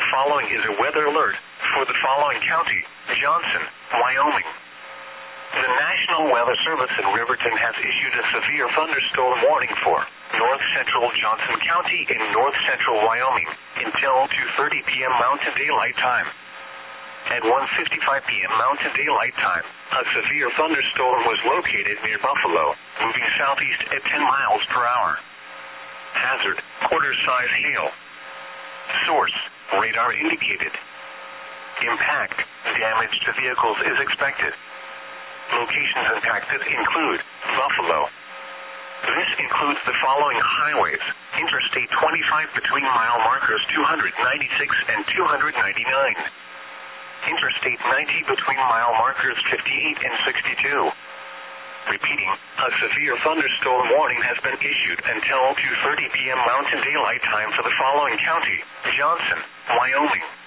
following is a weather alert for the following county: Johnson, Wyoming. The National Weather Service in Riverton has issued a severe thunderstorm warning for north central Johnson County in north central Wyoming until 2:30 p.m. Mountain Daylight Time. At 1:55 p.m. Mountain Daylight Time, a severe thunderstorm was located near Buffalo, moving southeast at 10 miles per hour. Hazard: quarter-size hail. Source: radar indicated. Impact: damage to vehicles is expected. Locations impacted include Buffalo. This includes the following highways: Interstate 25 between mile markers 296 and 299. Interstate 90 between mile markers 58 and 62. Repeating, a severe thunderstorm warning has been issued until 2:30 p.m. Mountain Daylight Time for the following county: Johnson, Wyoming.